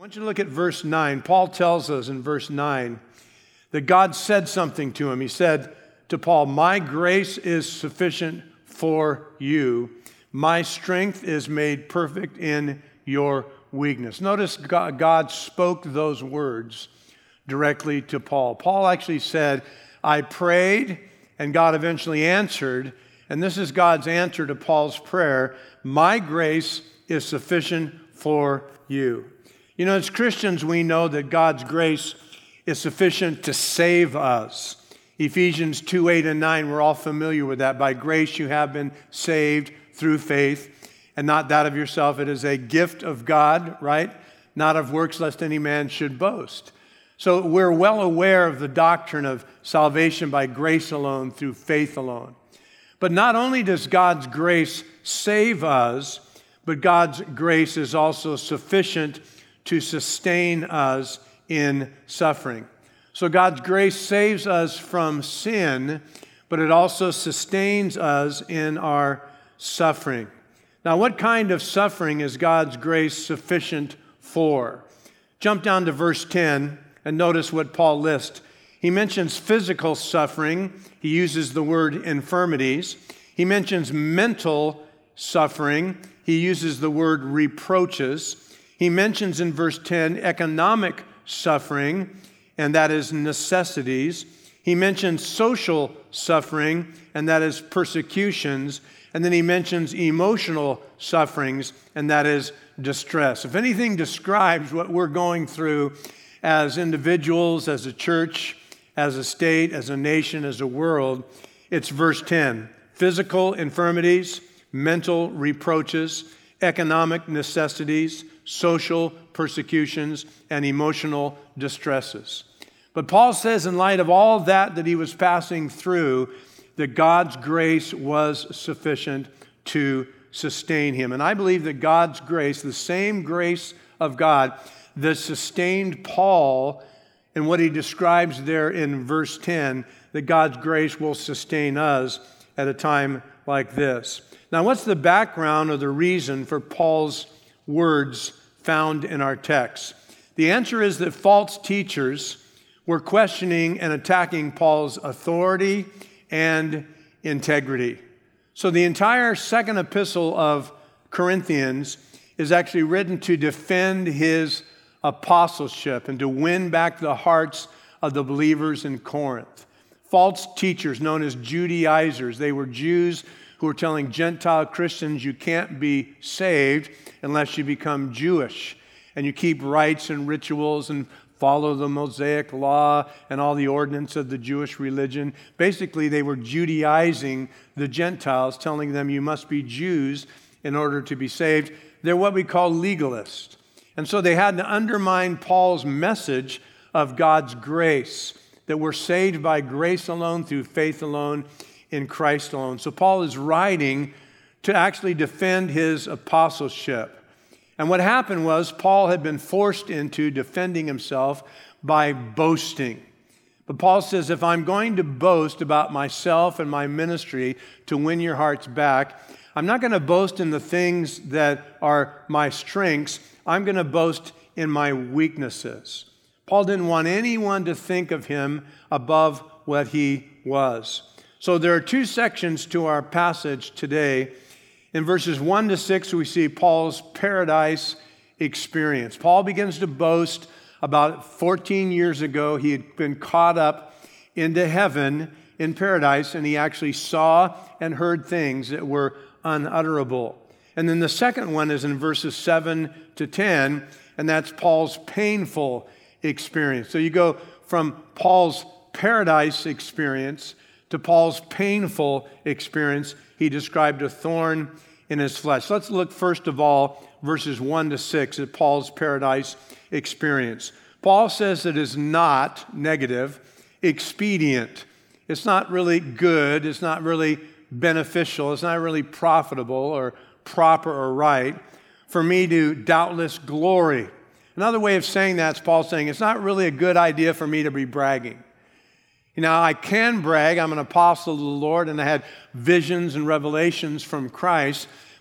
want you to look at verse 9. Paul tells us in verse 9 that God said something to him. He said to Paul, "My grace is sufficient for you. My strength is made perfect in your weakness." Notice God spoke those words directly to Paul. Paul actually said, "I prayed," and God eventually answered. And this is God's answer to Paul's prayer: "My grace is sufficient for you." You know, as Christians, we know that God's grace is sufficient to save us. Ephesians 2:8 and 9, we're all familiar with that. By grace you have been saved through faith, and not that of yourself. It is a gift of God, right? Not of works, lest any man should boast. So we're well aware of the doctrine of salvation by grace alone, through faith alone. But not only does God's grace save us, but God's grace is also sufficient to sustain us in suffering. So God's grace saves us from sin, but it also sustains us in our suffering. Now, what kind of suffering is God's grace sufficient for? Jump down to verse 10 and notice what Paul lists. He mentions physical suffering. He uses the word infirmities. He mentions mental suffering. He uses the word reproaches. He mentions in verse 10 economic suffering, and that is necessities. He mentions social suffering, and that is persecutions. And then he mentions emotional sufferings, and that is distress. If anything describes what we're going through as individuals, as a church, as a state, as a nation, as a world, it's verse 10. Physical infirmities, mental reproaches, economic necessities, social persecutions, and emotional distresses. But Paul says in light of all that he was passing through, that God's grace was sufficient to sustain him. And I believe that God's grace, the same grace of God that sustained Paul in what he describes there in verse 10, that God's grace will sustain us at a time like this. Now, what's the background or the reason for Paul's words found in our text? The answer is that false teachers were questioning and attacking Paul's authority and integrity. So the entire second epistle of Corinthians is actually written to defend his apostleship and to win back the hearts of the believers in Corinth. False teachers known as Judaizers. They were Jews who were telling Gentile Christians you can't be saved unless you become Jewish and you keep rites and rituals and follow the Mosaic law and all the ordinance of the Jewish religion. Basically, they were Judaizing the Gentiles, telling them you must be Jews in order to be saved. They're what we call legalists. And so they had to undermine Paul's message of God's grace, that we're saved by grace alone, through faith alone, in Christ alone. So Paul is writing to actually defend his apostleship. And what happened was Paul had been forced into defending himself by boasting. But Paul says, if I'm going to boast about myself and my ministry to win your hearts back, I'm not going to boast in the things that are my strengths. I'm going to boast in my weaknesses. Paul didn't want anyone to think of him above what he was. So there are two sections to our passage today. In verses 1 to 6, we see Paul's paradise experience. Paul begins to boast about 14 years ago. He had been caught up into heaven in paradise, and he actually saw and heard things that were unutterable. And then the second one is in verses 7 to 10, and that's Paul's painful experience. So you go from Paul's paradise experience to Paul's painful experience. He described a thorn in his flesh. Let's look first of all, verses 1 to 6 at Paul's paradise experience. Paul says it is not negative, expedient. It's not really good. It's not really beneficial. It's not really profitable or proper or right for me to doubtless glory. Another way of saying that is Paul saying it's not really a good idea for me to be bragging. You know, I can brag. I'm an apostle of the Lord, and I had visions and revelations from Christ.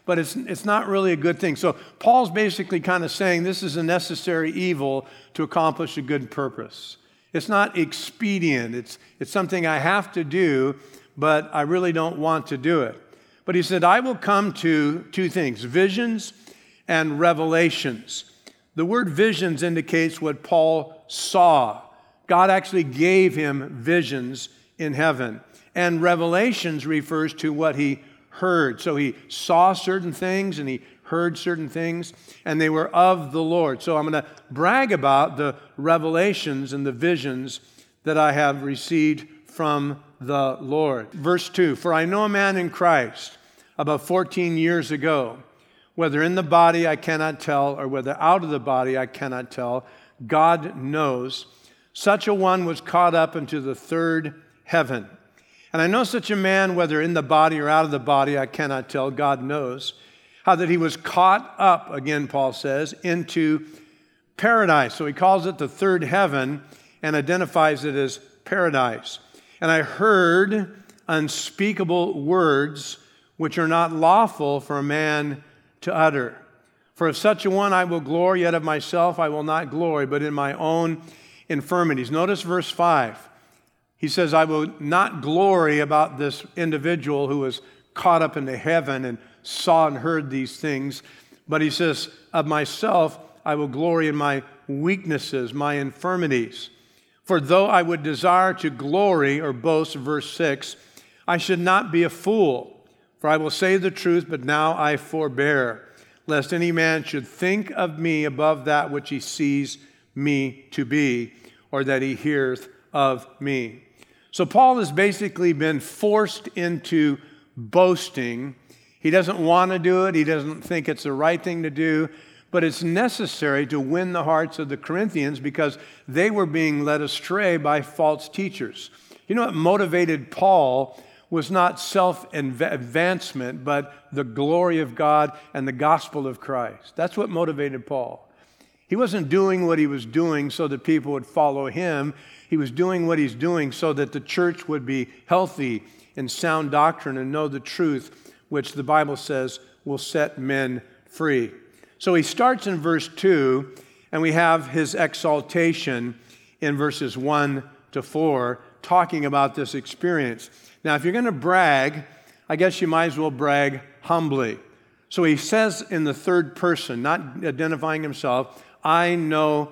but it's not really a good thing. So Paul's basically kind of saying this is a necessary evil to accomplish a good purpose. It's not expedient. It's something I have to do, but I really don't want to do it. But he said, I will come to two things, visions and revelations. The word visions indicates what Paul saw. God actually gave him visions in heaven. And revelations refers to what he heard. So he saw certain things and he heard certain things, and they were of the Lord. So I'm going to brag about the revelations and the visions that I have received from the Lord. Verse 2, for I know a man in Christ about 14 years ago, whether in the body I cannot tell, or whether out of the body I cannot tell, God knows. Such a one was caught up into the third heaven. And I know such a man, whether in the body or out of the body, I cannot tell, God knows, how that he was caught up, again, Paul says, into paradise. So he calls it the third heaven and identifies it as paradise. And I heard unspeakable words which are not lawful for a man to utter. For if such a one I will glory, yet of myself I will not glory, but in my own infirmities. Notice verse 5. He says, I will not glory about this individual who was caught up into heaven and saw and heard these things. But he says, of myself I will glory in my weaknesses, my infirmities. For though I would desire to glory or boast, verse 6, I should not be a fool. For I will say the truth, but now I forbear, lest any man should think of me above that which he sees me to be, or that he hears of me. So Paul has basically been forced into boasting. He doesn't want to do it. He doesn't think it's the right thing to do, but it's necessary to win the hearts of the Corinthians because they were being led astray by false teachers. You know what motivated Paul was not self-advancement, but the glory of God and the gospel of Christ. That's what motivated Paul. He wasn't doing what he was doing so that people would follow him. He was doing what he's doing so that the church would be healthy in sound doctrine and know the truth, which the Bible says will set men free. So he starts in verse 2, and we have his exaltation in verses 1 to 4, talking about this experience. Now, if you're going to brag, I guess you might as well brag humbly. So he says in the third person, not identifying himself, I know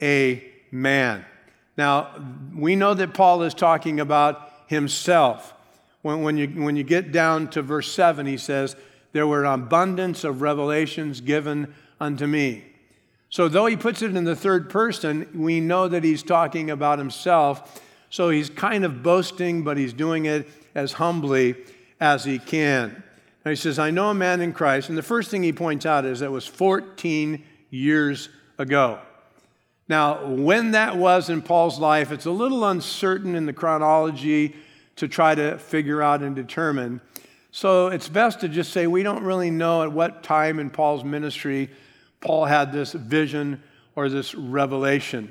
a man. Now, we know that Paul is talking about himself. When you get down to verse 7, he says, there were an abundance of revelations given unto me. So though he puts it in the third person, we know that he's talking about himself. So he's kind of boasting, but he's doing it as humbly as he can. And he says, I know a man in Christ. And the first thing he points out is that it was 14 years ago. Now, when that was in Paul's life, it's a little uncertain in the chronology to try to figure out and determine. So it's best to just say we don't really know at what time in Paul's ministry Paul had this vision or this revelation.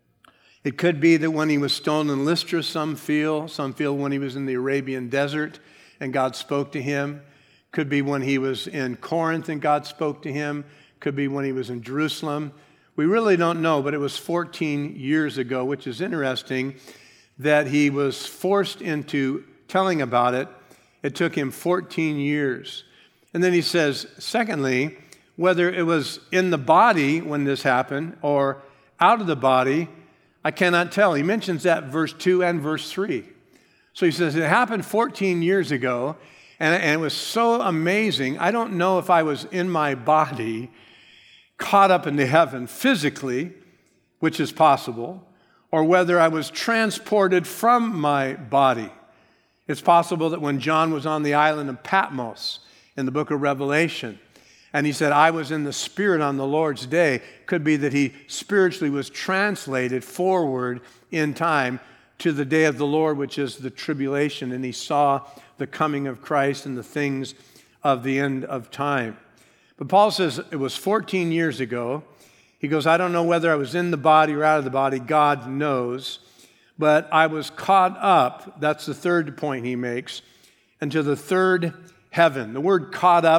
It could be that when he was stoned in Lystra, some feel when he was in the Arabian desert and God spoke to him. Could be when he was in Corinth and God spoke to him. Could be when he was in Jerusalem. We really don't know, but it was 14 years ago, which is interesting that he was forced into telling about it. It took him 14 years. And then he says, secondly, whether it was in the body when this happened or out of the body, I cannot tell. He mentions that verse 2 and verse 3. So he says, it happened 14 years ago, and it was so amazing. I don't know if I was in my body, caught up into heaven physically, which is possible, or whether I was transported from my body. It's possible that when John was on the island of Patmos in the book of Revelation, and he said, I was in the Spirit on the Lord's day, could be that he spiritually was translated forward in time to the day of the Lord, which is the tribulation, and he saw the coming of Christ and the things of the end of time. But Paul says it was 14 years ago. He goes, I don't know whether I was in the body or out of the body. God knows. But I was caught up, that's the third point he makes, into the third heaven. The word caught up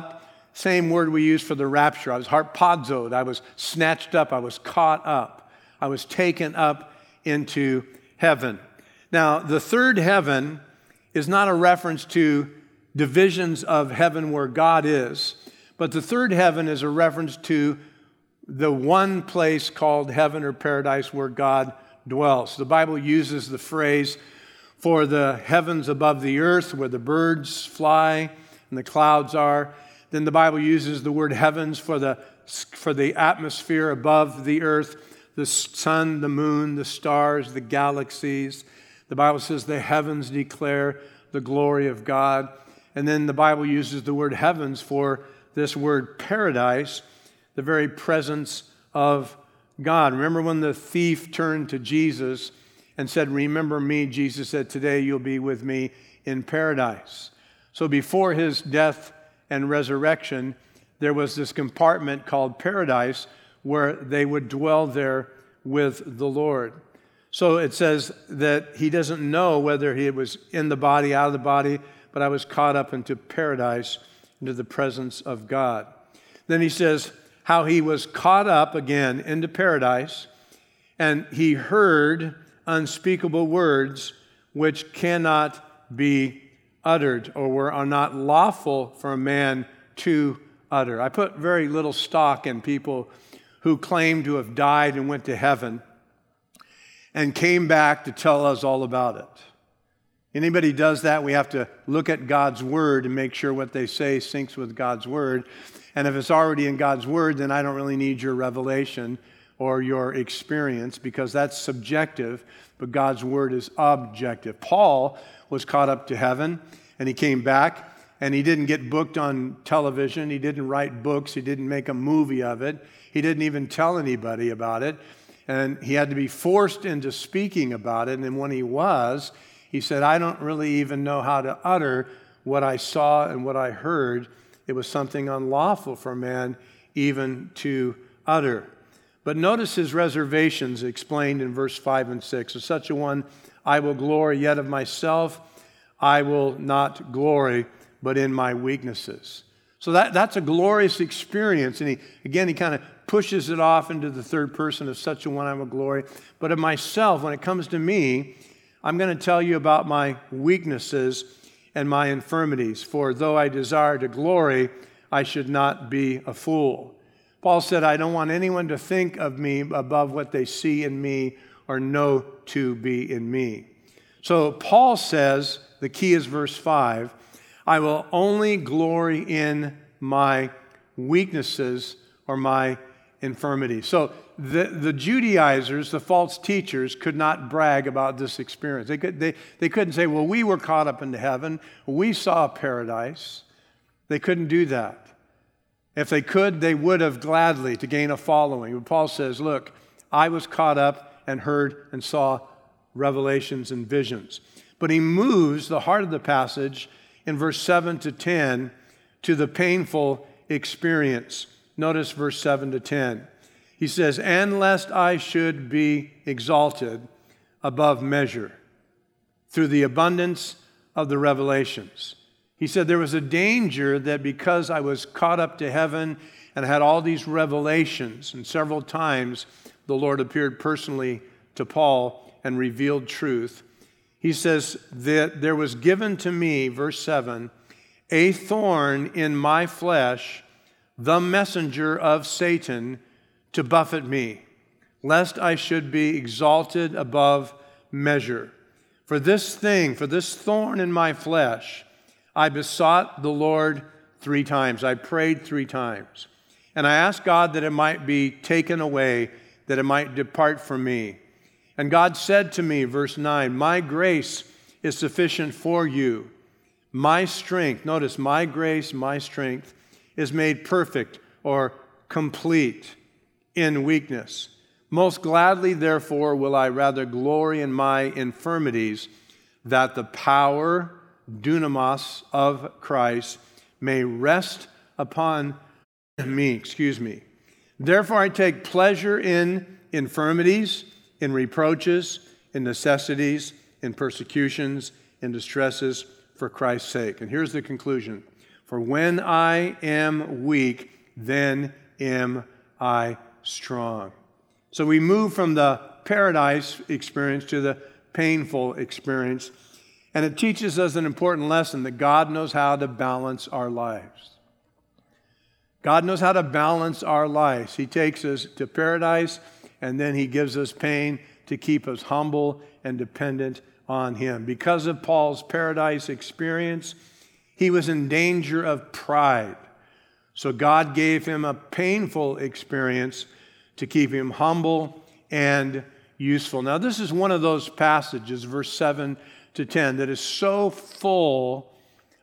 same word we use for the rapture. I was harpazoed. I was snatched up. I was caught up. I was taken up into heaven. Now, the third heaven is not a reference to divisions of heaven where God is, but the third heaven is a reference to the one place called heaven or paradise where God dwells. The Bible uses the phrase for the heavens above the earth where the birds fly and the clouds are. Then the Bible uses the word heavens for the atmosphere above the earth, the sun, the moon, the stars, the galaxies. The Bible says the heavens declare the glory of God. And then the Bible uses the word heavens for this word paradise, the very presence of God. Remember when the thief turned to Jesus and said, "Remember me," Jesus said, "Today you'll be with me in paradise." So before his death and resurrection, there was this compartment called paradise where they would dwell there with the Lord. So it says that he doesn't know whether he was in the body, out of the body, but I was caught up into paradise, into the presence of God. Then he says how he was caught up again into paradise, and he heard unspeakable words which cannot be uttered or are not lawful for a man to utter. I put very little stock in people who claim to have died and went to heaven and came back to tell us all about it. Anybody does that, we have to look at God's word and make sure what they say syncs with God's word. And if it's already in God's word, then I don't really need your revelation or your experience because that's subjective, but God's word is objective. Paul was caught up to heaven and he came back and he didn't get booked on television. He didn't write books. He didn't make a movie of it. He didn't even tell anybody about it. And he had to be forced into speaking about it. And when he was, he said, "I don't really even know how to utter what I saw and what I heard. It was something unlawful for a man even to utter." But notice his reservations explained in verse 5 and 6. "Of such a one I will glory, yet of myself I will not glory, but in my weaknesses." So that's a glorious experience. And he kind of pushes it off into the third person. "Of such a one I will glory. But of myself, when it comes to me, I'm going to tell you about my weaknesses and my infirmities. For though I desire to glory, I should not be a fool." Paul said, "I don't want anyone to think of me above what they see in me or know to be in me." So Paul says, the key is verse 5, "I will only glory in my weaknesses or my infirmities." So the Judaizers, the false teachers, could not brag about this experience. They couldn't say, "Well, we were caught up into heaven. We saw paradise." They couldn't do that. If they could, they would have gladly to gain a following. But Paul says, "Look, I was caught up and heard and saw revelations and visions." But he moves the heart of the passage in verse 7 to 10 to the painful experience. Notice verse 7 to 10. He says, "And lest I should be exalted above measure through the abundance of the revelations." He said there was a danger that because I was caught up to heaven and had all these revelations, and several times the Lord appeared personally to Paul and revealed truth. He says that there was given to me, verse 7, "a thorn in my flesh, the messenger of Satan, to buffet me, lest I should be exalted above measure. For this thorn in my flesh, I besought the Lord 3 times. I prayed 3 times. And I asked God that it might be taken away, that it might depart from me. And God said to me," verse 9, "My grace is sufficient for you. My strength," notice, "my grace, my strength, is made perfect," or complete, "in weakness. Most gladly, therefore, will I rather glory in my infirmities, that the power, dunamis, of Christ may rest upon me." "Therefore I take pleasure in infirmities, in reproaches, in necessities, in persecutions, in distresses, for Christ's sake." And here's the conclusion. For when I am weak, then am I strong. So we move from the paradise experience to the painful experience. And it teaches us an important lesson that God knows how to balance our lives. God knows how to balance our lives. He takes us to paradise, and then He gives us pain to keep us humble and dependent on Him. Because of Paul's paradise experience, he was in danger of pride. So God gave him a painful experience to keep him humble and useful. Now, this is one of those passages, verse 7 to 10, that is so full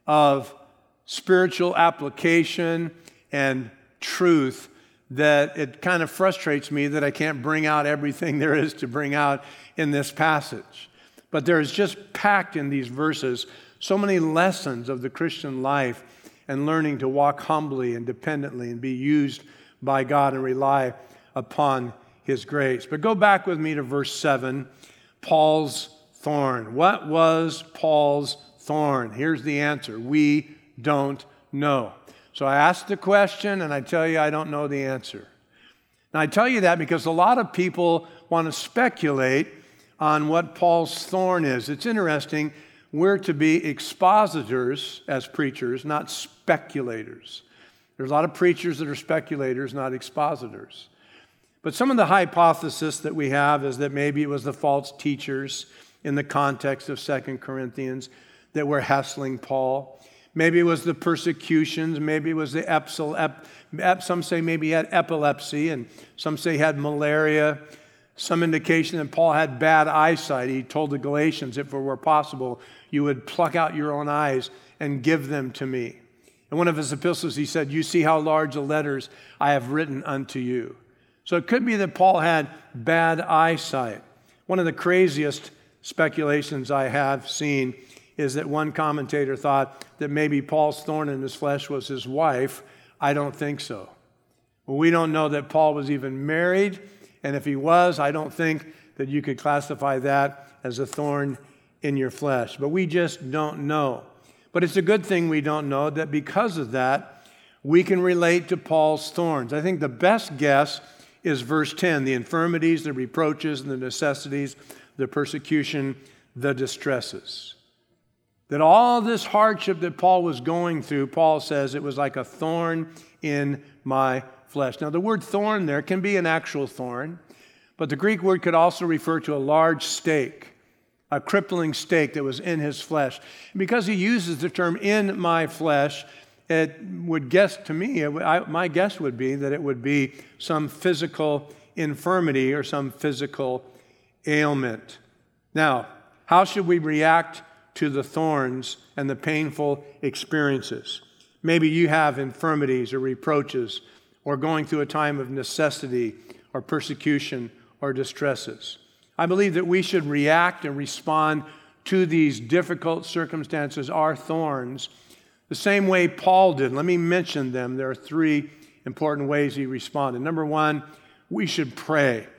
of spiritual application and truth that it kind of frustrates me that I can't bring out everything there is to bring out in this passage. But there is just packed in these verses so many lessons of the Christian life and learning to walk humbly and dependently and be used by God and rely upon His grace. But go back with me to verse 7, Paul's thorn. What was Paul's thorn? Here's the answer. We don't know. So I asked the question, and I tell you I don't know the answer. And I tell you that because a lot of people want to speculate on what Paul's thorn is. It's interesting. We're to be expositors as preachers, not speculators. There's a lot of preachers that are speculators, not expositors. But some of the hypothesis that we have is that maybe it was the false teachers in the context of 2 Corinthians that were hassling Paul. Maybe it was the persecutions. Maybe it was the some say maybe he had epilepsy, and some say he had malaria. Some indication that Paul had bad eyesight. He told the Galatians, if it were possible, you would pluck out your own eyes and give them to me. In one of his epistles, he said, you see how large the letters I have written unto you. So it could be that Paul had bad eyesight. One of the craziest speculations I have seen is that one commentator thought that maybe Paul's thorn in his flesh was his wife. I don't think so. Well, we don't know that Paul was even married, and if he was, I don't think that you could classify that as a thorn in your flesh. But we just don't know. But it's a good thing we don't know, that because of that, we can relate to Paul's thorns. I think the best guess is verse 10, the infirmities, the reproaches, and the necessities, the persecution, the distresses. That all this hardship that Paul was going through, Paul says it was like a thorn in my flesh. Now, the word thorn there can be an actual thorn, but the Greek word could also refer to a large stake, a crippling stake that was in his flesh. And because he uses the term in my flesh, it would guess to me, my guess would be that it would be some physical infirmity or some physical ailment. Now, how should we react to the thorns and the painful experiences? Maybe you have infirmities or reproaches or going through a time of necessity or persecution or distresses. I believe that we should react and respond to these difficult circumstances, our thorns, the same way Paul did. Let me mention them. There are three important ways he responded. Number one, we should pray.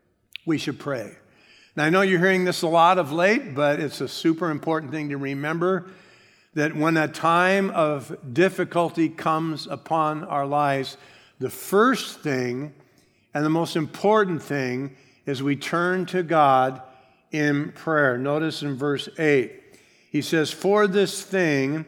We should pray. Now, I know you're hearing this a lot of late, but it's a super important thing to remember that when a time of difficulty comes upon our lives, the first thing and the most important thing is we turn to God in prayer. Notice in verse 8, he says, for this thing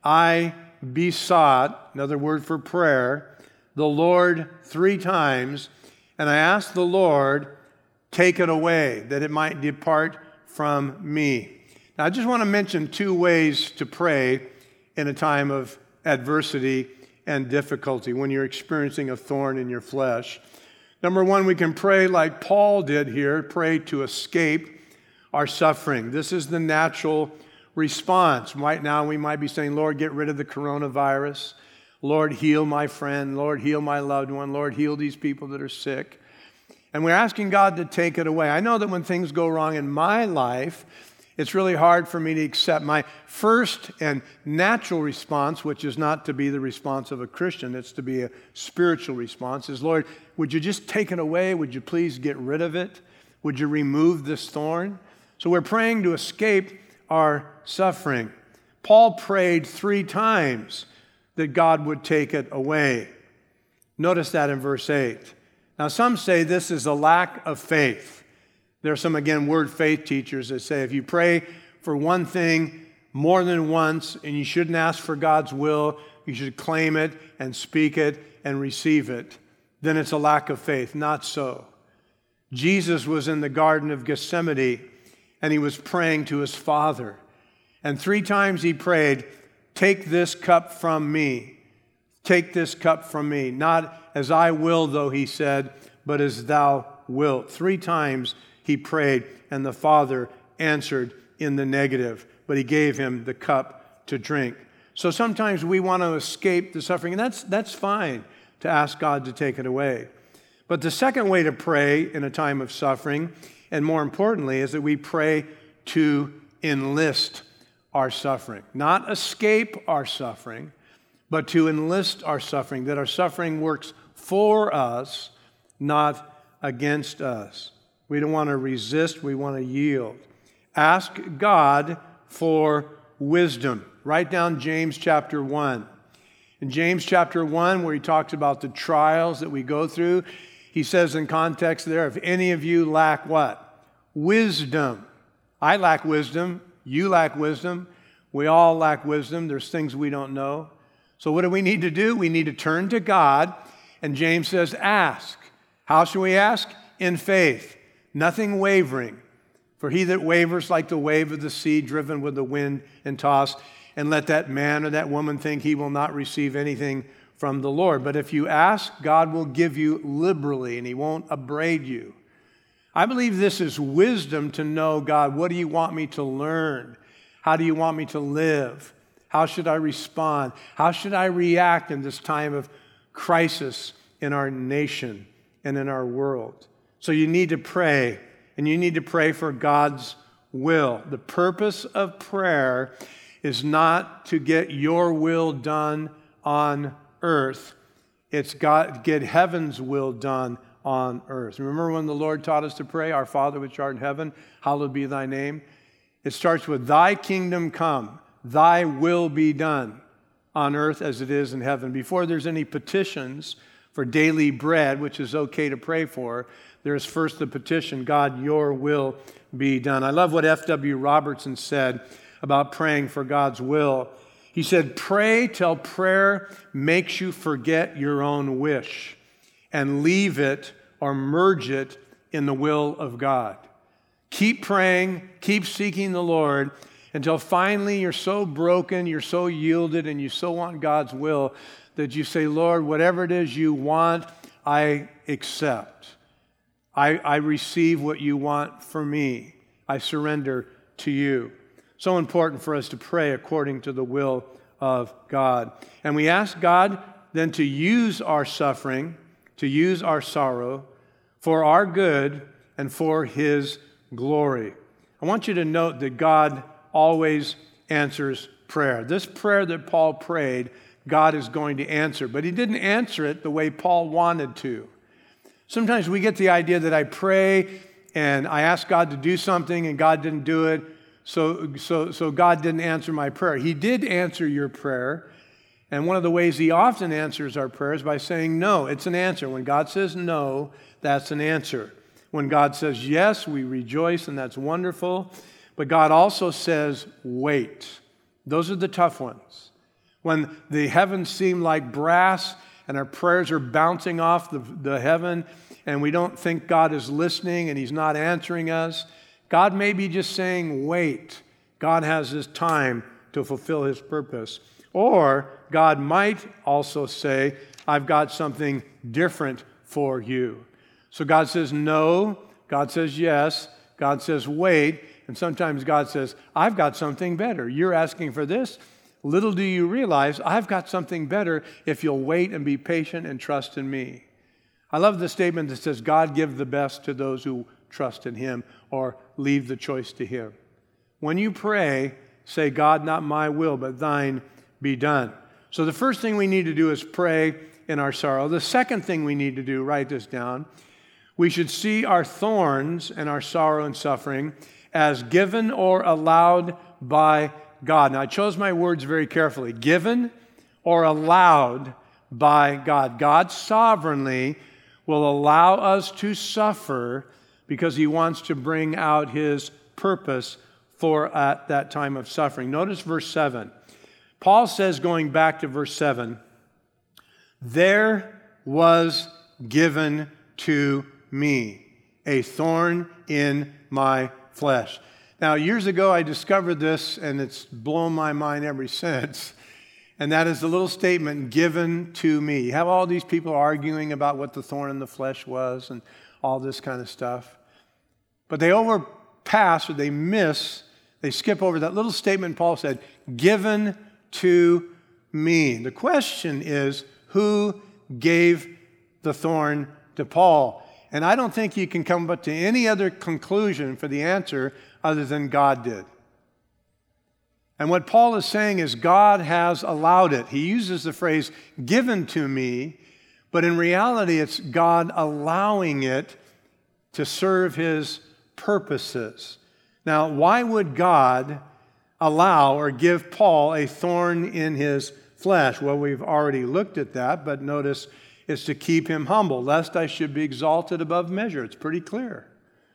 I besought, another word for prayer, the Lord 3 times, and I asked the Lord, take it away, that it might depart from me. Now, I just want to mention 2 ways to pray in a time of adversity and difficulty when you're experiencing a thorn in your flesh. Number 1, we can pray like Paul did here, pray to escape our suffering. This is the natural response. Right now, we might be saying, Lord, get rid of the coronavirus. Lord, heal my friend. Lord, heal my loved one. Lord, heal these people that are sick. And we're asking God to take it away. I know that when things go wrong in my life, it's really hard for me to accept. My first and natural response, which is not to be the response of a Christian, it's to be a spiritual response, is, Lord, would you just take it away? Would you please get rid of it? Would you remove this thorn? So we're praying to escape our suffering. Paul prayed 3 times that God would take it away. Notice that in verse 8. Now, some say this is a lack of faith. There are some, again, word faith teachers that say if you pray for one thing more than once and you shouldn't ask for God's will, you should claim it and speak it and receive it, then it's a lack of faith. Not so. Jesus was in the Garden of Gethsemane and he was praying to his Father. And 3 times he prayed, "Take this cup from me. Take this cup from me. Not as I will, though," he said, "but as thou wilt." 3 times he prayed, and the Father answered in the negative, but he gave him the cup to drink. So sometimes we want to escape the suffering, and that's fine to ask God to take it away. But the second way to pray in a time of suffering, and more importantly, is that we pray to enlist our suffering. Not escape our suffering, but to enlist our suffering, that our suffering works for us, not against us. We don't want to resist, we want to yield. Ask God for wisdom. Write down James chapter 1. In James chapter 1, where he talks about the trials that we go through, he says in context there, if any of you lack what? Wisdom. I lack wisdom. You lack wisdom. We all lack wisdom. There's things we don't know. So what do we need to do? We need to turn to God. And James says, ask. How should we ask? In faith. Nothing wavering. For he that wavers like the wave of the sea driven with the wind and tossed, and let that man or that woman think he will not receive anything from the Lord. But if you ask, God will give you liberally, and he won't upbraid you. I believe this is wisdom to know, God, what do you want me to learn? How do you want me to live? How should I respond? How should I react in this time of crisis in our nation and in our world? So you need to pray, and you need to pray for God's will. The purpose of prayer is not to get your will done on earth. It's get heaven's will done on earth. Remember when the Lord taught us to pray, "Our Father which art in heaven, hallowed be thy name." It starts with, "Thy kingdom come, thy will be done on earth as it is in heaven." Before there's any petitions for daily bread, which is okay to pray for, there's first the petition, "God, your will be done." I love what F.W. Robertson said about praying for God's will. He said, "Pray till prayer makes you forget your own wish and leave it or merge it in the will of God." Keep praying, keep seeking the Lord until finally you're so broken, you're so yielded, and you so want God's will that you say, "Lord, whatever it is you want, I accept. I receive what you want for me. I surrender to you." So important for us to pray according to the will of God. And we ask God then to use our suffering, to use our sorrow for our good and for his glory. I want you to note that God always answers prayer. This prayer that Paul prayed, God is going to answer, but he didn't answer it the way Paul wanted to. Sometimes we get the idea that I pray and I ask God to do something and God didn't do it, so God didn't answer my prayer. He did answer your prayer, and one of the ways he often answers our prayers by saying no. It's an answer. When God says no, that's an answer. When God says yes, we rejoice, and that's wonderful. But God also says wait. Those are the tough ones. When the heavens seem like brass and our prayers are bouncing off the heaven and we don't think God is listening and he's not answering us, God may be just saying, wait. God has his time to fulfill his purpose. Or God might also say, I've got something different for you. So God says no, God says yes, God says wait, and sometimes God says, I've got something better. You're asking for this. Little do you realize, I've got something better if you'll wait and be patient and trust in me. I love the statement that says, God give the best to those who trust in him, or leave the choice to him. When you pray, say, God, not my will, but thine be done. So the first thing we need to do is pray in our sorrow. The second thing we need to do, write this down, we should see our thorns and our sorrow and suffering as given or allowed by God. Now, I chose my words very carefully. Given or allowed by God. God sovereignly will allow us to suffer because he wants to bring out his purpose for at that time of suffering. Notice verse 7. Paul says, going back to verse 7, there was given to me a thorn in my flesh. Now, years ago, I discovered this, and it's blown my mind ever since. And that is the little statement, given to me. You have all these people arguing about what the thorn in the flesh was and all this kind of stuff. But they overpass or they skip over that little statement Paul said, given to me. The question is, who gave the thorn to Paul? And I don't think you can come but to any other conclusion for the answer other than God did. And what Paul is saying is God has allowed it. He uses the phrase, given to me, but in reality it's God allowing it to serve his purposes. Now, why would God allow or give Paul a thorn in his flesh? Well, we've already looked at that, but notice it's to keep him humble, lest I should be exalted above measure. It's pretty clear.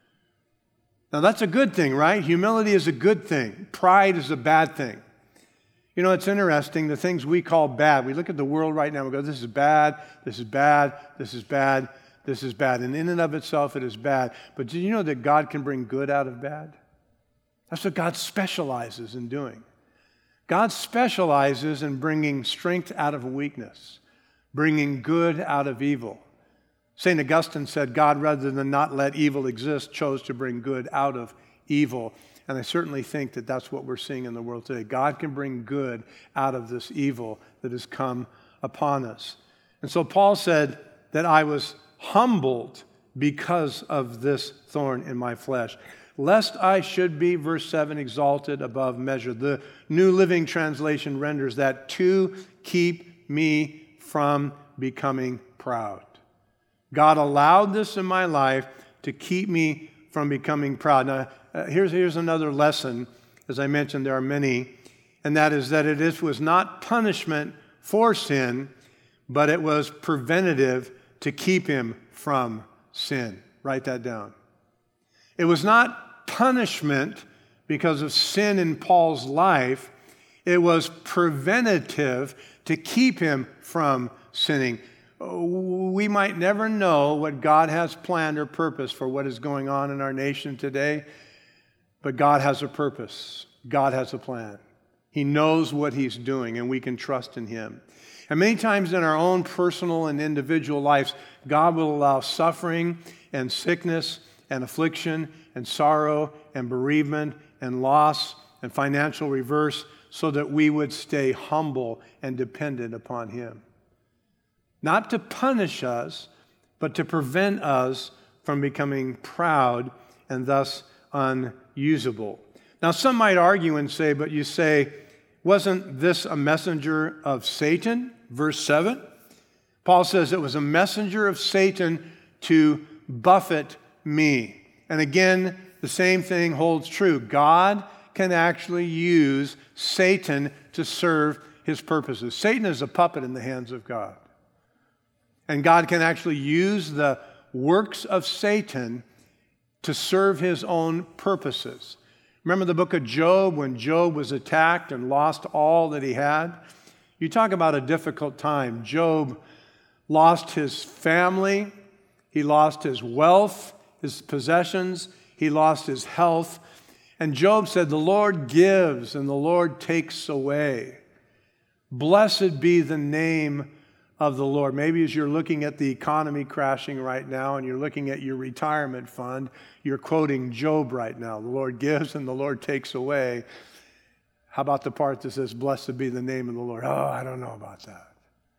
Now, that's a good thing, right? Humility is a good thing. Pride is a bad thing. You know, it's interesting, the things we call bad. We look at the world right now and we go, this is bad, this is bad, this is bad, this is bad. And in and of itself, it is bad. But do you know that God can bring good out of bad? That's what God specializes in doing. God specializes in bringing strength out of weakness, bringing good out of evil. St. Augustine said, God, rather than not let evil exist, chose to bring good out of evil. And I certainly think that that's what we're seeing in the world today. God can bring good out of this evil that has come upon us. And so Paul said that I was humbled because of this thorn in my flesh, lest I should be, verse 7, exalted above measure. The New Living Translation renders that to keep me from becoming proud. God allowed this in my life to keep me from becoming proud. Now, here's another lesson. As I mentioned, there are many, and that is that it was not punishment for sin, but it was preventative to keep him from sin. Write that down. It was not punishment because of sin in Paul's life. It was preventative to keep him from sinning. We might never know what God has planned or purpose for what is going on in our nation today, but God has a purpose. God has a plan. He knows what he's doing, and we can trust in him. And many times in our own personal and individual lives, God will allow suffering and sickness and affliction and sorrow and bereavement and loss and financial reverse so that we would stay humble and dependent upon him. Not to punish us, but to prevent us from becoming proud and thus unusable. Now, some might argue and say, but you say, wasn't this a messenger of Satan? Verse 7. Paul says it was a messenger of Satan to buffet me. And again, the same thing holds true. God can actually use Satan to serve his purposes. Satan is a puppet in the hands of God. And God can actually use the works of Satan to serve his own purposes. Remember the book of Job, when Job was attacked and lost all that he had? You talk about a difficult time. Job lost his family, he lost his wealth, his possessions, he lost his health. And Job said, the Lord gives and the Lord takes away. Blessed be the name of the Lord. Maybe as you're looking at the economy crashing right now and you're looking at your retirement fund, you're quoting Job right now. The Lord gives and the Lord takes away. How about the part that says, blessed be the name of the Lord? Oh, I don't know about that.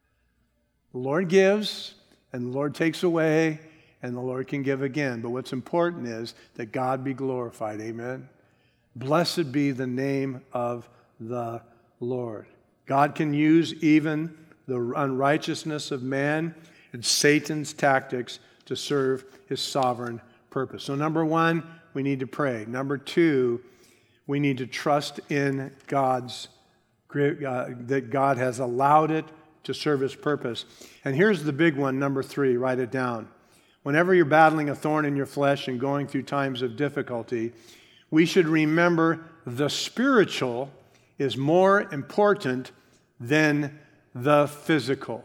The Lord gives and the Lord takes away and the Lord can give again. But what's important is that God be glorified. Amen. Blessed be the name of the Lord. God can use even the unrighteousness of man and Satan's tactics to serve his sovereign purpose. So number one, we need to pray. Number two, we need to trust in God's that God has allowed it to serve His purpose. And here's the big one, number 3, write it down. Whenever you're battling a thorn in your flesh and going through times of difficulty, we should remember the spiritual is more important than the physical.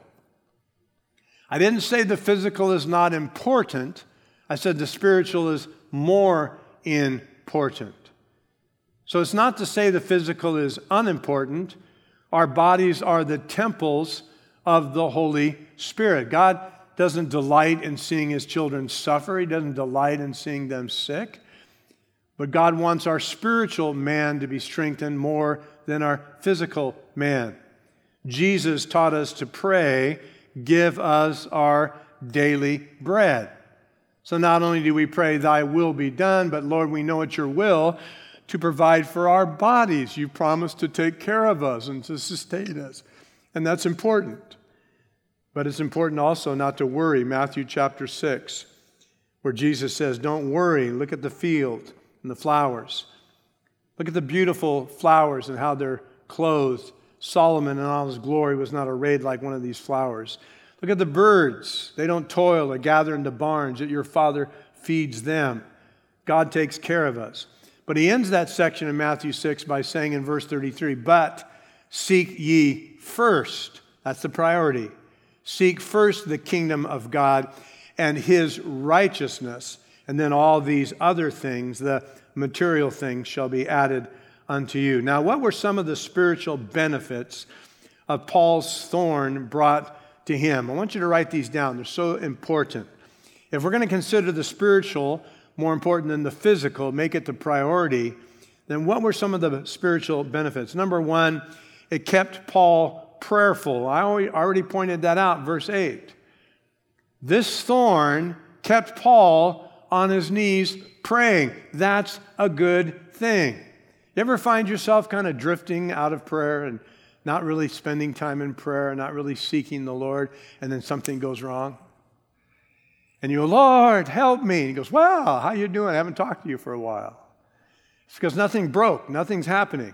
I didn't say the physical is not important. I said the spiritual is more important. So it's not to say the physical is unimportant. Our bodies are the temples of the Holy Spirit. God doesn't delight in seeing His children suffer. He doesn't delight in seeing them sick. But God wants our spiritual man to be strengthened more than our physical man. Jesus taught us to pray, give us our daily bread. So not only do we pray, thy will be done, but Lord, we know it's your will to provide for our bodies. You promised to take care of us and to sustain us. And that's important. But it's important also not to worry. Matthew chapter 6, where Jesus says, don't worry. Look at the field and the flowers. Look at the beautiful flowers and how they're clothed. Solomon in all his glory was not arrayed like one of these flowers. Look at the birds. They don't toil or gather into barns, yet your Father feeds them. God takes care of us. But he ends that section in Matthew 6 by saying in verse 33, but seek ye first. That's the priority. Seek first the kingdom of God and His righteousness, and then all these other things, the material things, shall be added unto you. Now, what were some of the spiritual benefits of Paul's thorn brought to him? I want you to write these down. They're so important. If we're going to consider the spiritual more important than the physical, make it the priority, then what were some of the spiritual benefits? Number 1, it kept Paul prayerful. I already pointed that out in verse 8. This thorn kept Paul on his knees praying. That's a good thing. You ever find yourself kind of drifting out of prayer and not really spending time in prayer, not really seeking the Lord, and then something goes wrong? And you go, Lord, help me. And he goes, well, how you doing? I haven't talked to you for a while. It's because nothing broke. Nothing's happening.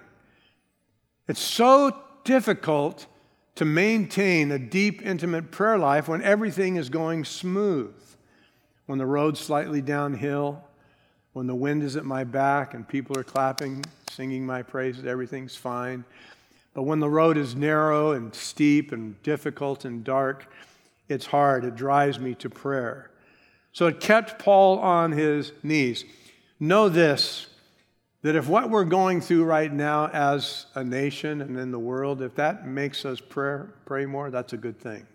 It's so difficult to maintain a deep, intimate prayer life when everything is going smooth. When the road's slightly downhill, when the wind is at my back and people are clapping, singing my praises, everything's fine. But when the road is narrow and steep and difficult and dark, it's hard. It drives me to prayer. So it kept Paul on his knees. Know this, that if what we're going through right now as a nation and in the world, if that makes us pray more, that's a good thing.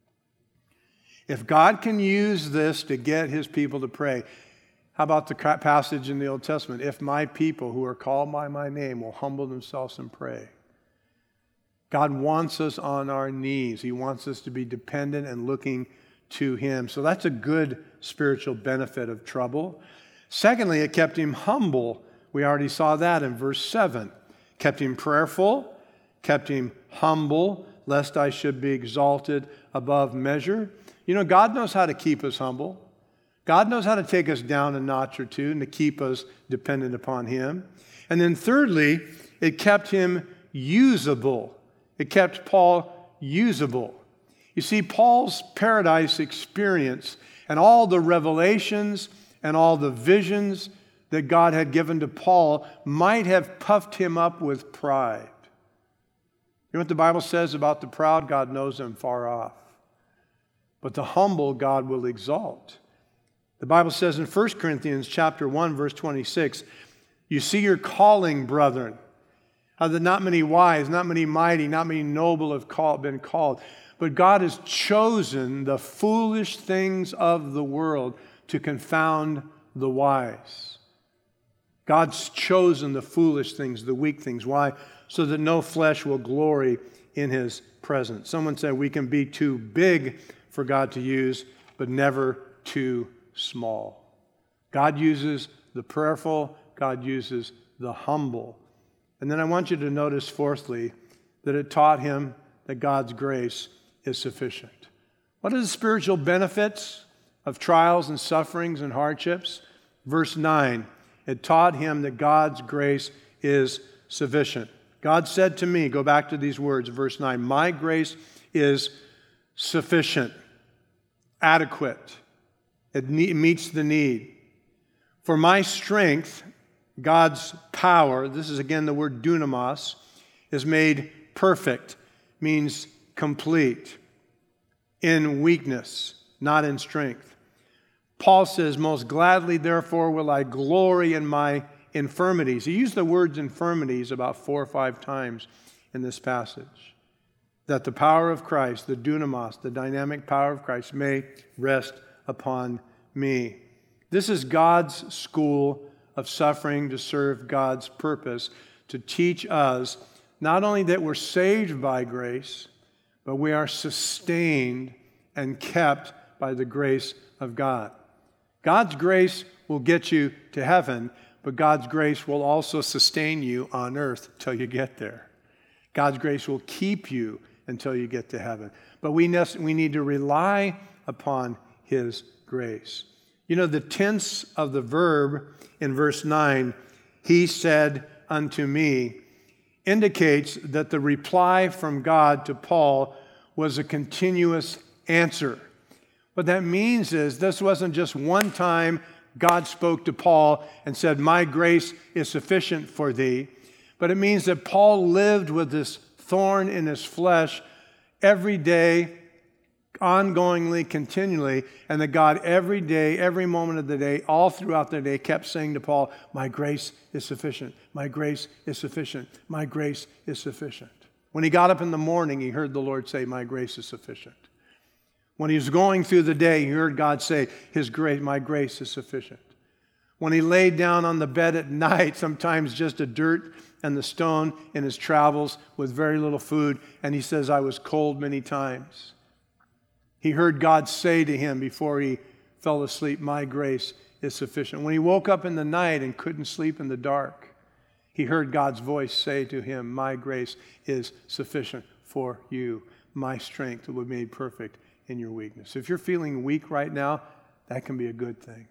If God can use this to get His people to pray, how about the passage in the Old Testament? If my people who are called by my name will humble themselves and pray. God wants us on our knees. He wants us to be dependent and looking to Him. So that's a good spiritual benefit of trouble. Secondly, it kept him humble. We already saw that in verse 7. Kept him prayerful, kept him humble, lest I should be exalted above measure. You know, God knows how to keep us humble. God knows how to take us down a notch or two and to keep us dependent upon Him. And then thirdly, it kept him usable. It kept Paul usable. You see, Paul's paradise experience and all the revelations and all the visions that God had given to Paul might have puffed him up with pride. You know what the Bible says about the proud? God knows them far off. But the humble God will exalt. The Bible says in 1 Corinthians chapter 1, verse 26, you see your calling, brethren, how that not many wise, not many mighty, not many noble have been called. But God has chosen the foolish things of the world to confound the wise. God's chosen the foolish things, the weak things. Why? So that no flesh will glory in His presence. Someone said we can be too big for God to use, but never too small. God uses the prayerful. God uses the humble. And then I want you to notice, fourthly, that it taught him that God's grace is sufficient. What are the spiritual benefits of trials and sufferings and hardships? Verse 9, it taught him that God's grace is sufficient. God said to me, go back to these words, verse 9, my grace is sufficient, adequate. It meets the need. For my strength, God's power, this is again the word dunamis, is made perfect, means complete, in weakness, not in strength. Paul says, most gladly, therefore, will I glory in my infirmities. He used the words infirmities about 4 or 5 times in this passage. That the power of Christ, the dunamis, the dynamic power of Christ, may rest upon me. This is God's school of suffering to serve God's purpose, to teach us not only that we're saved by grace, but we are sustained and kept by the grace of God. God's grace will get you to heaven, but God's grace will also sustain you on earth till you get there. God's grace will keep you until you get to heaven. But we need to rely upon His grace. You know, the tense of the verb in verse 9, He said unto me, indicates that the reply from God to Paul was a continuous answer. What that means is this wasn't just one time God spoke to Paul and said, my grace is sufficient for thee. But it means that Paul lived with this thorn in his flesh every day, ongoingly, continually, and that God every day, every moment of the day, all throughout the day, kept saying to Paul, my grace is sufficient. My grace is sufficient. My grace is sufficient. When he got up in the morning, he heard the Lord say, my grace is sufficient. When he was going through the day, he heard God say, my grace is sufficient. When he laid down on the bed at night, sometimes just the dirt and the stone in his travels with very little food, and he says, I was cold many times. He heard God say to him before he fell asleep, my grace is sufficient. When he woke up in the night and couldn't sleep in the dark, he heard God's voice say to him, my grace is sufficient for you. My strength will be made perfect in your weakness. If you're feeling weak right now, that can be a good thing.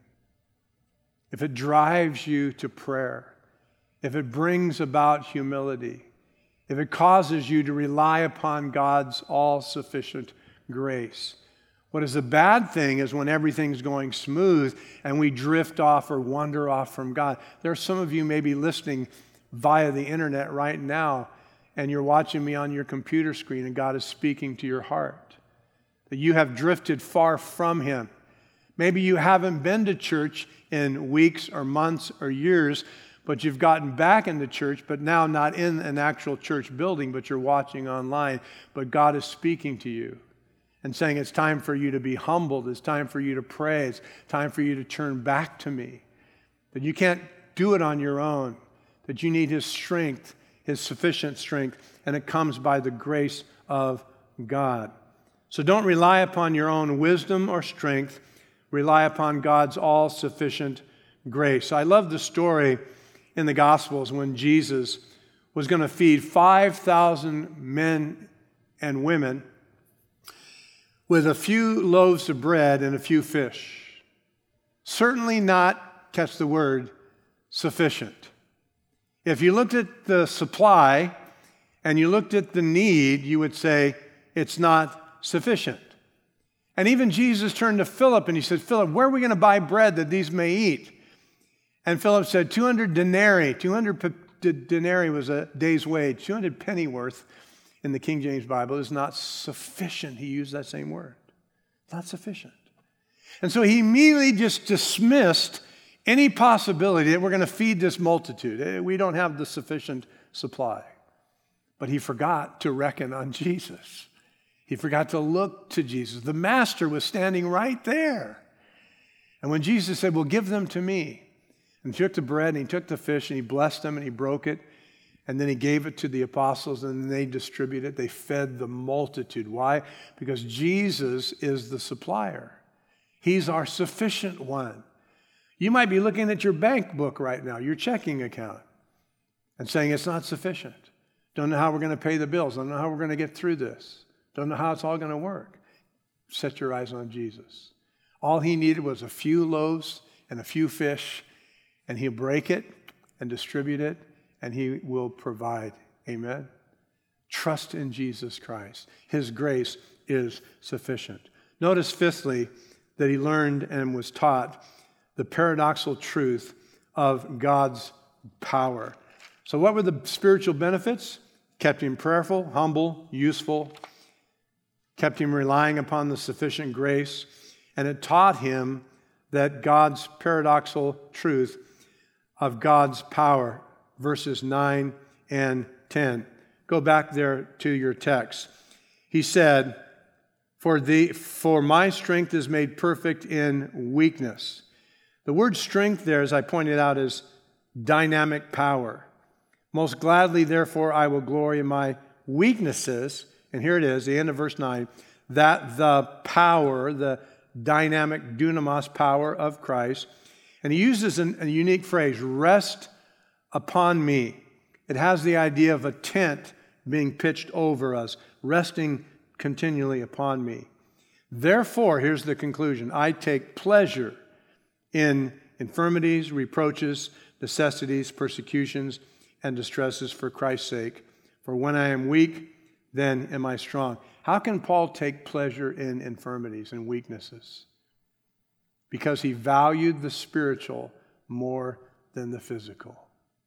If it drives you to prayer, if it brings about humility, if it causes you to rely upon God's all-sufficient grace. What is a bad thing is when everything's going smooth and we drift off or wander off from God. There are some of you maybe listening via the internet right now, and you're watching me on your computer screen, and God is speaking to your heart. That you have drifted far from Him. Maybe you haven't been to church in weeks or months or years, but you've gotten back into church, but now not in an actual church building, but you're watching online. But God is speaking to you and saying it's time for you to be humbled. It's time for you to pray. It's time for you to turn back to me. That you can't do it on your own. That you need His strength, His sufficient strength, and it comes by the grace of God. So don't rely upon your own wisdom or strength. Rely upon God's all-sufficient grace. I love the story in the Gospels when Jesus was going to feed 5,000 men and women with a few loaves of bread and a few fish. Certainly not, catch the word, sufficient. If you looked at the supply and you looked at the need, you would say it's not sufficient. And even Jesus turned to Philip and he said, Philip, where are we going to buy bread that these may eat? And Philip said, 200 denarii. 200 denarii was a day's wage. 200 pennyworth in the King James Bible is not sufficient. He used that same word. Not sufficient. And so he immediately just dismissed any possibility that we're going to feed this multitude. We don't have the sufficient supply. But he forgot to reckon on Jesus. He forgot to look to Jesus. The master was standing right there. And when Jesus said, well, give them to me, and he took the bread and he took the fish and he blessed them and he broke it, and then he gave it to the apostles and they distributed it. They fed the multitude. Why? Because Jesus is the supplier. He's our sufficient one. You might be looking at your bank book right now, your checking account, and saying it's not sufficient. Don't know how we're going to pay the bills. Don't know how we're going to get through this. Don't know how it's all going to work. Set your eyes on Jesus. All he needed was a few loaves and a few fish, and he'll break it and distribute it, and he will provide Amen? Trust in Jesus Christ. His grace is sufficient. Notice, fifthly, that he learned and was taught the paradoxical truth of God's power. So what were the spiritual benefits? Kept him prayerful, humble, useful, kept him relying upon the sufficient grace, and it taught him that God's paradoxical truth of God's power, verses 9 and 10. Go back there to your text. He said, For my strength is made perfect in weakness. The word strength there, as I pointed out, is dynamic power. Most gladly, therefore, I will glory in my weaknesses. And here it is, the end of verse 9, that the power, the dynamic dunamis power of Christ, and he uses a unique phrase, rest upon me. It has the idea of a tent being pitched over us, resting continually upon me. Therefore, here's the conclusion, I take pleasure in infirmities, reproaches, necessities, persecutions, and distresses for Christ's sake. For when I am weak, then am I strong. How can Paul take pleasure in infirmities and weaknesses? Because he valued the spiritual more than the physical.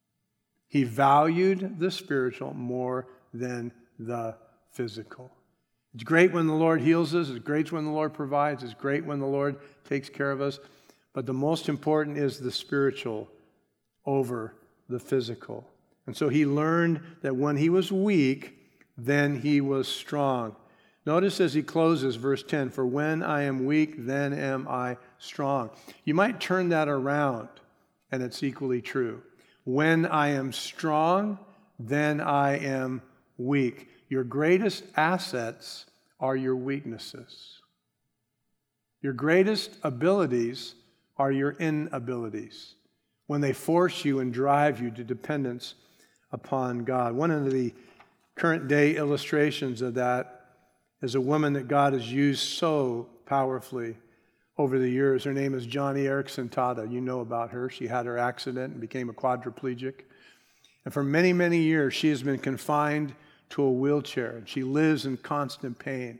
He valued the spiritual more than the physical. It's great when the Lord heals us. It's great when the Lord provides. It's great when the Lord takes care of us. But the most important is the spiritual over the physical. And so he learned that when he was weak, then he was strong. Notice as he closes verse 10, for when I am weak, then am I strong. You might turn that around, and it's equally true. When I am strong, then I am weak. Your greatest assets are your weaknesses. Your greatest abilities are your inabilities, when they force you and drive you to dependence upon God. One of the current day illustrations of that is a woman that God has used so powerfully over the years. Her name is Joni Eareckson Tada. You know about her. She had her accident and became a quadriplegic. And for many, many years, she has been confined to a wheelchair, and she lives in constant pain.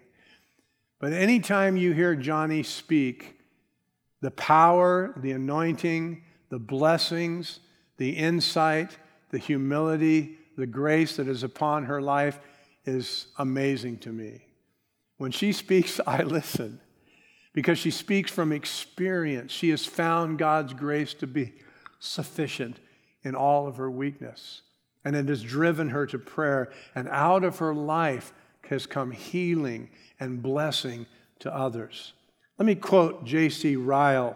But anytime you hear Joni speak, the power, the anointing, the blessings, the insight, the humility, the grace that is upon her life is amazing to me. When she speaks, I listen, because she speaks from experience. She has found God's grace to be sufficient in all of her weakness. And it has driven her to prayer. And out of her life has come healing and blessing to others. Let me quote J.C. Ryle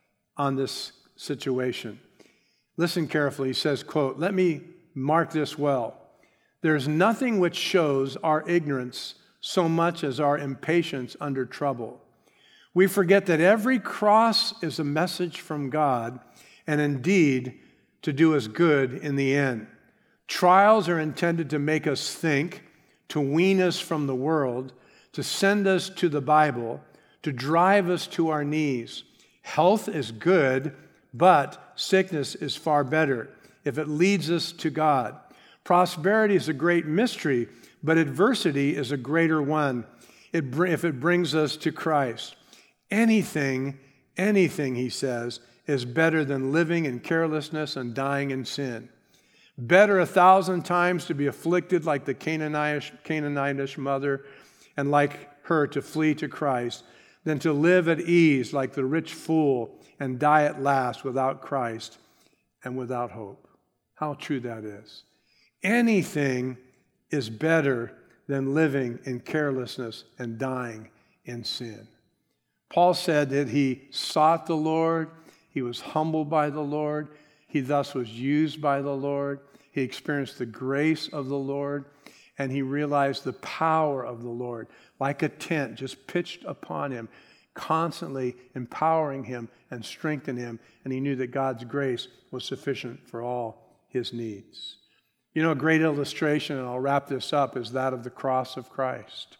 on this situation. Listen carefully. He says, quote, let me mark this well. There's nothing which shows our ignorance so much as our impatience under trouble. We forget that every cross is a message from God, and indeed to do us good in the end. Trials are intended to make us think, to wean us from the world, to send us to the Bible, to drive us to our knees. Health is good, but sickness is far better if it leads us to God. Prosperity is a great mystery, but adversity is a greater one if it brings us to Christ. Anything, he says, is better than living in carelessness and dying in sin. Better 1,000 times to be afflicted like the Canaanitish mother and like her to flee to Christ than to live at ease like the rich fool and die at last without Christ and without hope. How true that is. Anything is better than living in carelessness and dying in sin. Paul said that he sought the Lord, he was humbled by the Lord, he thus was used by the Lord, he experienced the grace of the Lord, and he realized the power of the Lord, like a tent just pitched upon him, constantly empowering him and strengthening him, and he knew that God's grace was sufficient for all his needs. You know, a great illustration, and I'll wrap this up, is that of the cross of Christ.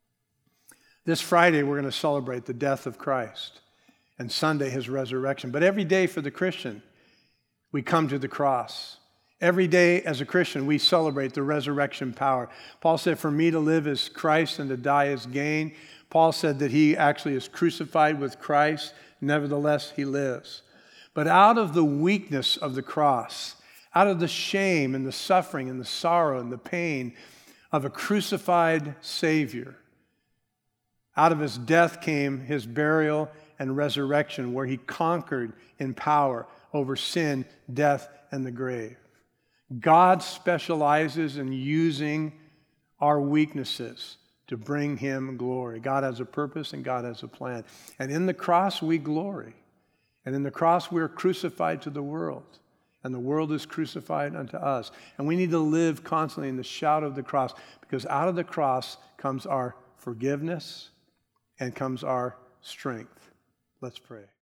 This Friday, we're going to celebrate the death of Christ, and Sunday, his resurrection. But every day for the Christian, we come to the cross, Every day as a Christian, we celebrate the resurrection power. Paul said, for me to live is Christ and to die is gain. Paul said that he actually is crucified with Christ. Nevertheless, he lives. But out of the weakness of the cross, out of the shame and the suffering and the sorrow and the pain of a crucified Savior, out of his death came his burial and resurrection, where he conquered in power over sin, death, and the grave. God specializes in using our weaknesses to bring him glory. God has a purpose and God has a plan. And in the cross, we glory. And in the cross, we're crucified to the world. And the world is crucified unto us. And we need to live constantly in the shadow of the cross, because out of the cross comes our forgiveness and comes our strength. Let's pray.